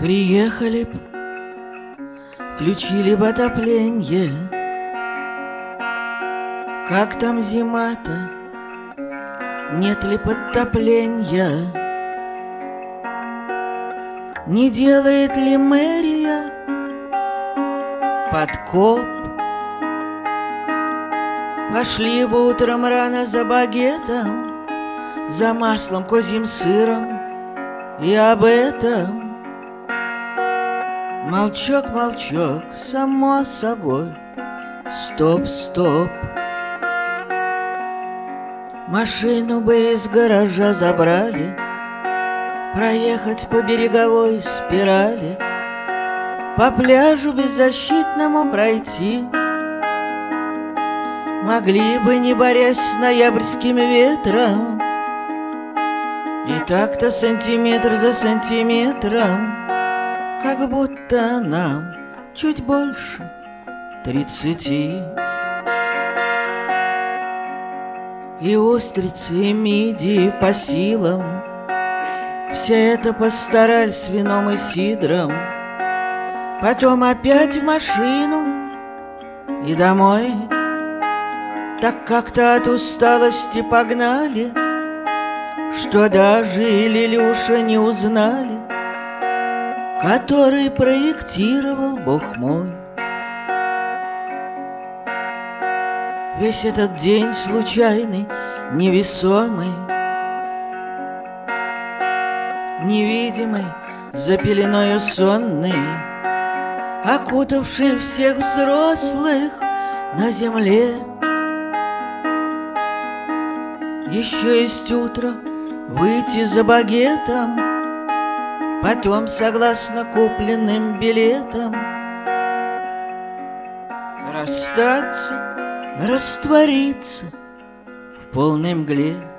Приехали б, включили бы отопленье. Как там зима-то? Нет ли подтопленья? Не делает ли мэрия подкоп? Пошли бы утром рано за багетом, за маслом, козьим сыром, и об этом молчок, молчок, само собой. Стоп, стоп. Машину бы из гаража забрали, проехать по береговой спирали, по пляжу беззащитному пройти. Могли бы, не борясь с ноябрьским ветром, и так-то сантиметр за сантиметром, как будто нам чуть больше 30. И устрицы, и мидии по силам, все это постарались с вином и сидром. Потом опять в машину и домой. Так как-то от усталости погнали, что даже и Лилюша не узнали, который проектировал Бог мой. Весь этот день случайный, невесомый, невидимый, за пеленою сонный, окутавший всех взрослых на земле. Еще есть утро выйти за багетом, потом, согласно купленным билетам, расстаться, раствориться в полной мгле.